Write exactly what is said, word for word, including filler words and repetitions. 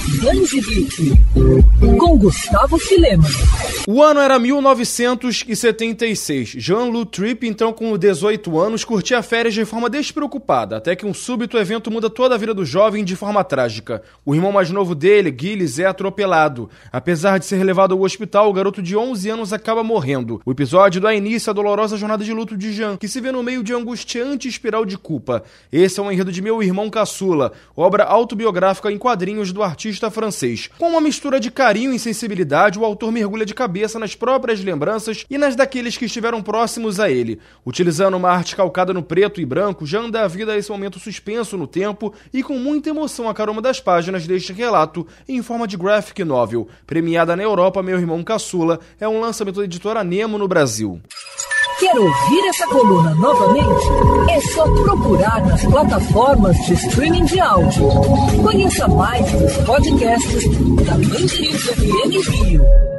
Danzibique, com Gustavo Filema. O ano era mil novecentos e setenta e seis. Jean-Luc Tripp, então com dezoito anos, curtia férias de forma despreocupada, até que um súbito evento muda toda a vida do jovem de forma trágica. O irmão mais novo dele, Gilles, é atropelado. Apesar de ser levado ao hospital, o garoto de onze anos acaba morrendo. O episódio dá início à dolorosa jornada de luto de Jean, que se vê no meio de angustiante espiral de culpa. Esse é o enredo de Meu Irmão Caçula, obra autobiográfica em quadrinhos do artista francês. Com uma mistura de carinho e sensibilidade, o autor mergulha de cabeça nas próprias lembranças e nas daqueles que estiveram próximos a ele. Utilizando uma arte calcada no preto e branco, Jean dá vida a esse momento suspenso no tempo e com muita emoção a cada uma das páginas deste relato em forma de graphic novel. Premiada na Europa, Meu Irmão Caçula é um lançamento da editora Nemo no Brasil. Quer ouvir essa coluna novamente? É só procurar nas plataformas de streaming de áudio. Conheça mais dos podcasts da Mandirinhos F M Rio.